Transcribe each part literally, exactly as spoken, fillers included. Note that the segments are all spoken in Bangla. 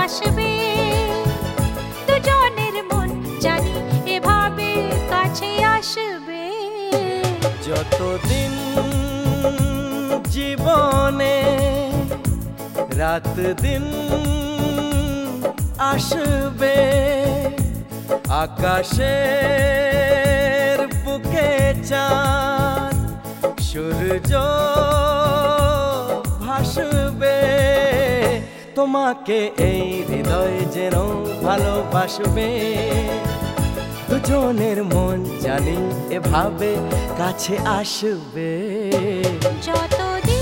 ভালোবাসবে দুজনের মন জানি এভাবে কাছে আসবে যতদিন জীবনে রাত দিন আসবে আকাশের বুকে চাঁদ সূর্য ভাসবে তোমাকে এই হৃদয় যেন ভালোবাসবে দুজনের মন জানি এভাবে কাছে আসবে যতদিন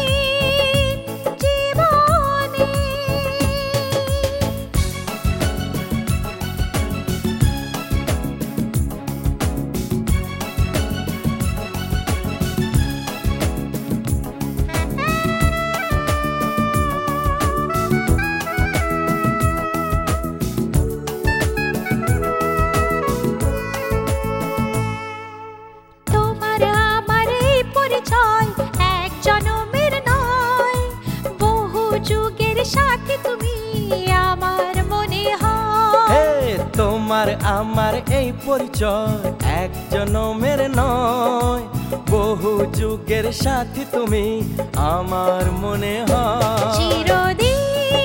সাথী তুমি আমার মনে হয় তোমার আমার এই পরিচয় এক জনমের নয় বহু যুগের সাথী তুমি আমার মনে হয় চিরদিন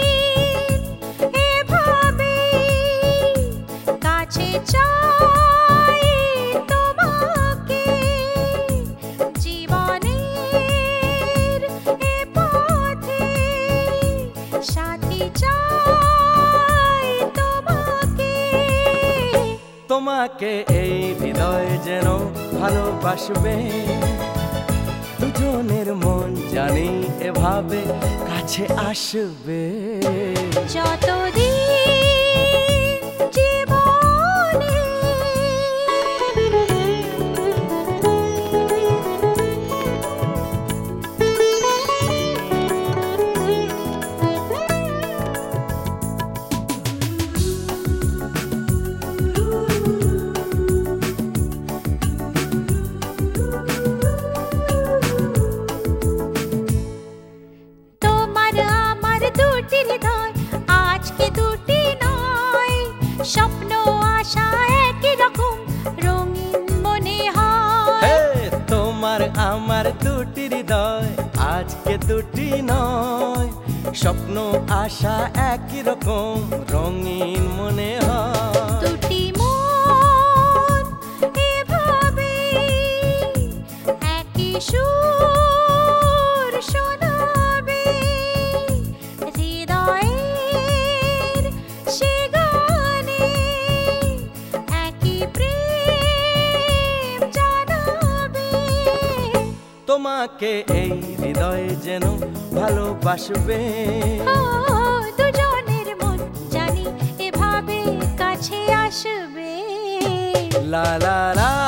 এভাবে কাছে চাই তোমাকে জীবনের এ পথে সাথী চাই তোমাকে তোমাকে এই হৃদয় যেন ভালোবাসবে দুজনের মন জানি এভাবে কাছে আসবে যতদিন স্বপ্ন আশা একই রকম রঙিন মনে হয় তোমার আমার দুটি হৃদয় আজকে দুটি নয় স্বপ্ন আশা একই রকম রঙিন মনে হয় দুটি মন এভাবে একই সুর শোনাবে হৃদয়ের সে তোমাকে এই হৃদয় যেন ভালোবাসবে দুজনের মন জানি এভাবে কাছে আসবে লা লা লা